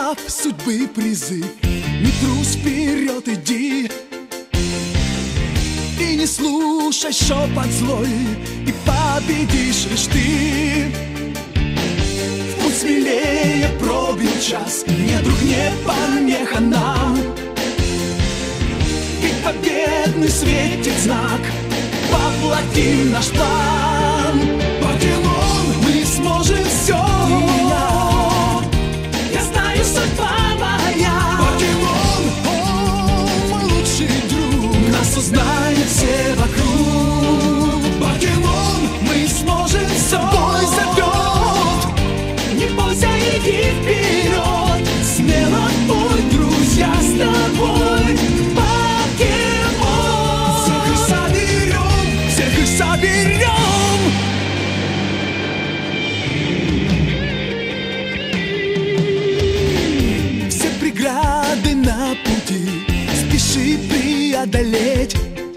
Приняв судьбы призыв, не трус, вперед иди. И не слушай шепот злой, и победишь лишь ты. В путь смелее пробил час, не друг, не помеха нам. И победный светит знак, воплотим наш план. Покемон, мы сможем все. Я знаю, судьба моя. Покемон, о, мой лучший друг. Нас узнают все вокруг. Покемон, мы сможем все. Бой зовет, не бойся, иди вперед. Смело в путь, друзья, с тобой. Покемон, всех их соберем, всех их соберем. Все преграды на пути спеши преодолеть.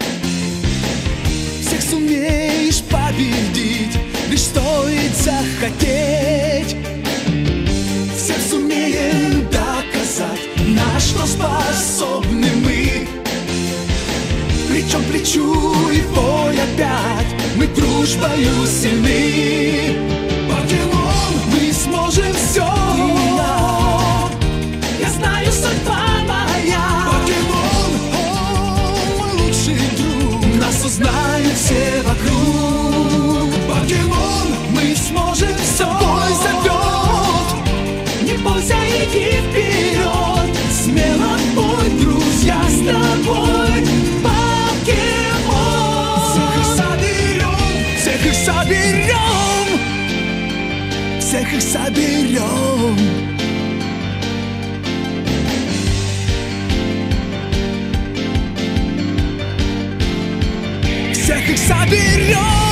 Всех сумеешь победить, лишь стоит захотеть. Всем сумеем доказать, на что способны мы. Плечом к плечу и в бой опять, мы дружбою сильны. Покемон, мы сможем все. Я знаю, судьба моя. Покемон, о, мой лучший друг. Нас узнают все вокруг. Покемон, мы сможем все. Бой зовет, не бойся, иди вперед. Смело в путь, друзья, с тобой. Покемон, всех их соберем, всех их соберем, всех их соберем. Всех их соберем.